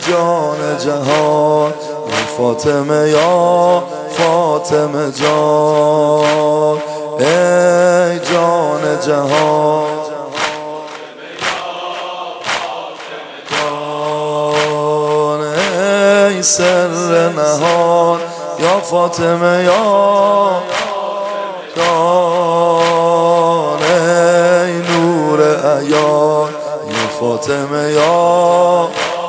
جان جهان یا فاطمه یا فاطمه جان، ای جان جهان ای سر نهان یا فاطمه یا جان، ای نور عیان یا فاطمه یا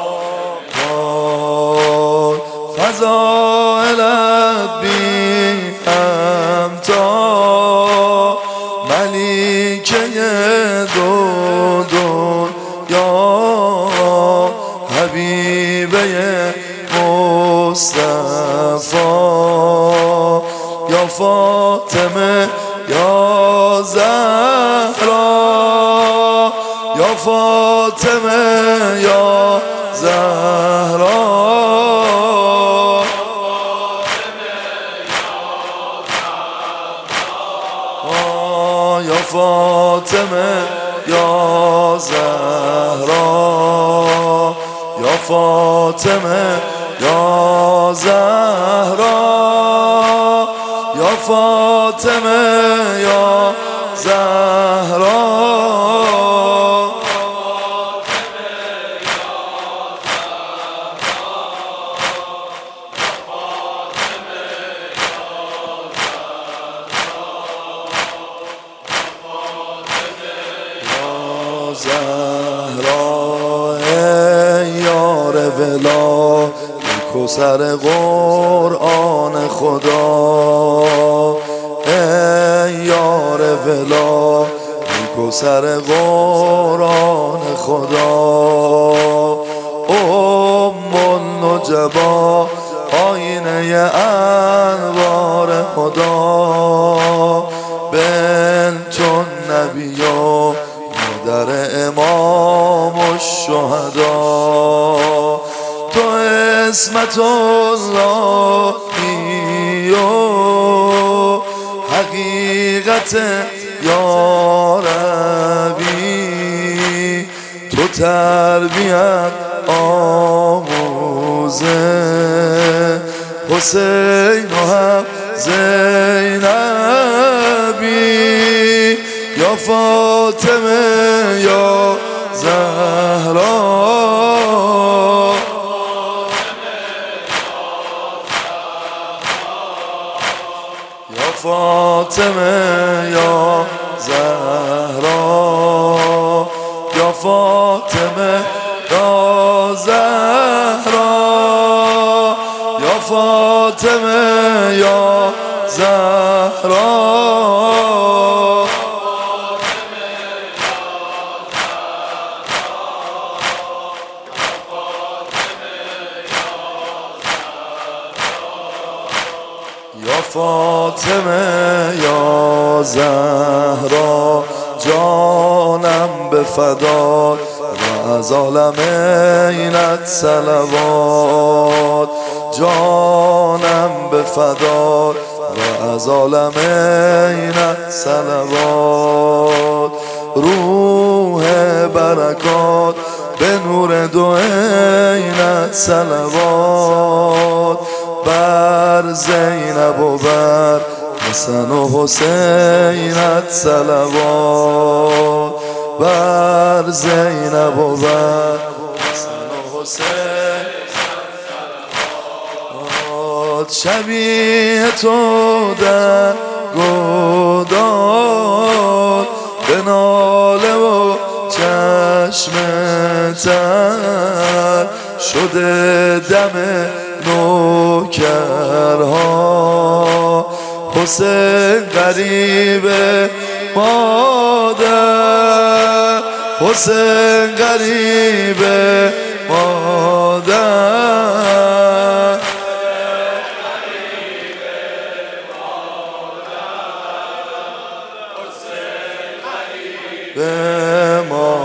جان، فضائلت بی همتا ملیکه دو دنیا، حبیبه مصطفی یا فاطمه یا زهرا، یا فاطمه یا زهرا، یا فاطمه یا زهرا، یا فاطمه یا زهرا، یا فاطمه یا زهرا، زهرا، ای یار ولا کوثر قرآن خدا، ای یار ولا کوثر قرآن خدا، النجبا آینه انوار خدا، بنت النبی در امام الشهدا، تو اسمت اللهی و حقیقت یا ربی، تو تربیت آموزه حسین و هم زینبی، یا فاطمه یا زهرا، یا فاطمه یا زهرا، یا فاطمه یا زهرا، یا فاطمه یا زهرا، یا فاطمه یا زهرا، جانم به فدات و از عالم اینت صلوات، جانم به فدات و از عالم اینت صلوات، روح برکات به نور دو عینت صلوات، بر زینب و بر حسن و حسینت صلوات، بر زینب و بر حسن و حسین صلوات، شبیه تو در گودال به ناله و چشم تر شده دم نوکرها، حسین غریب مادر، حسین غریب مادر، به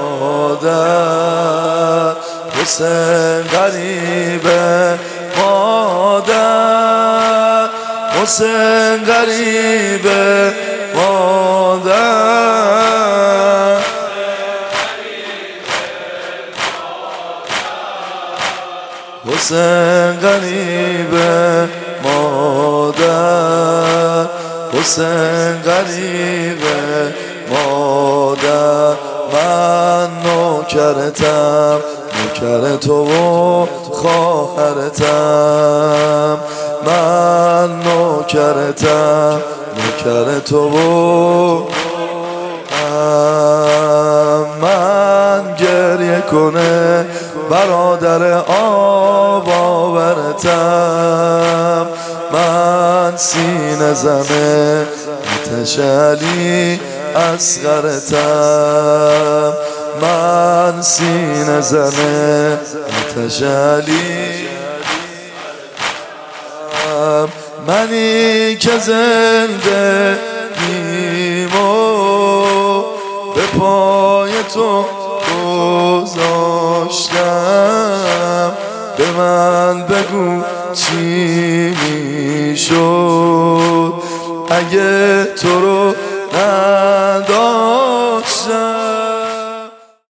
مادر، حسین غریب مادر، حسین غریب مادر، حسین غریب مادر، حسین غریب مادر. من نوکرتم، نوکر تو و خواهرتم. من نوکرتم، نوکر تو و من. گریه کنه برادر آب آورتم. من سینه زنه آتش علی اصغرتم. من سینه زنه آتش علی. منی که زنده نیمو به پای تو گذاشتم. به من بگو چی میشد اگه تو رو نداشتم.